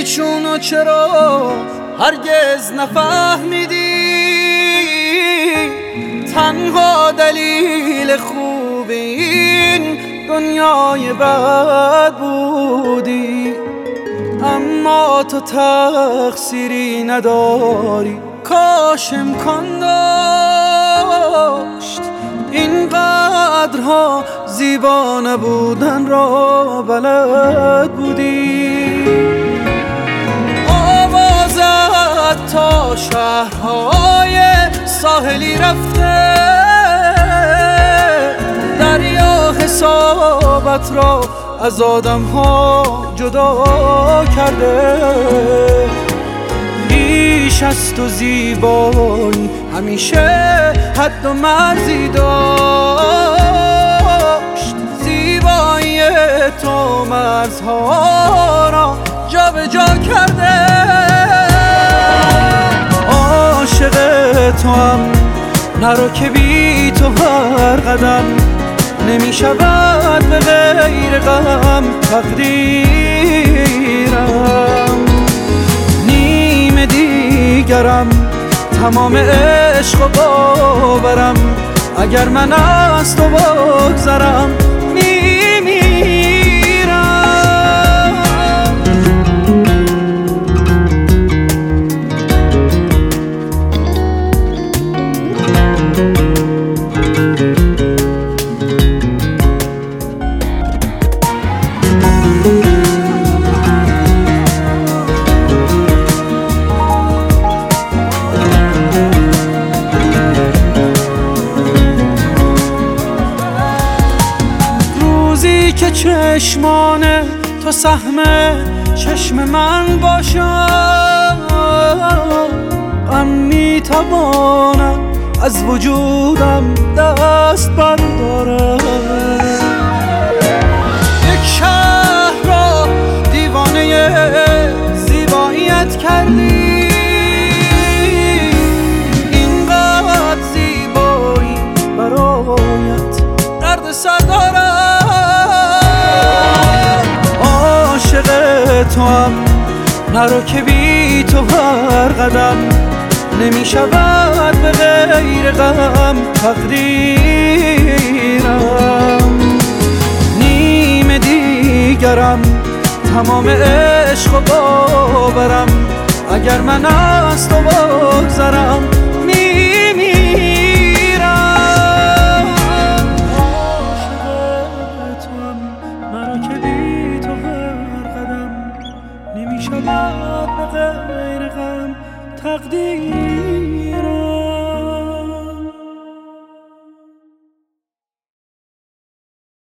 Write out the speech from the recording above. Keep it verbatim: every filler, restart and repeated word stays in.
چونو چرا هرگز نفهمیدی؟ تنها دلیل خوب این دنیای بد بودی، اما تو تقصیری نداری. کاش امکان داشت اینقدرها زیبا نبودن را بلد بودی. آوازت تا شهرهای ساحلی رفته، دریا حسابت را از آدم ها جدا کرده. بیش از تو زیبایی همیشه حد و مرزی داشت، زیبایی تو مرزها را جا به جا کرده. عاشق تو هم نرو که بی تو هر قدم نمی شود به غیر غم تقدیرم. نیم دیگرم تمام عشق و باورم، اگر من از تو بگذرم که چشمان تو سهم چشم من باشد، غم میتوانم از وجودم دست بردارم. یک شهر را دیوانه زیباییت کردی، اینقدر زیبایی برایت درد سر دارم. عاشق تو هم نرو که بی تو هر قدم نمی شود به غیر غم تقدیرم. نیم دیگرم تمام عشق و باورم، اگر من از تو بگذرم میمیرم. عاشق تو هم نرو که بی تو هر قدم نمی شود به غیر غم تقدیر.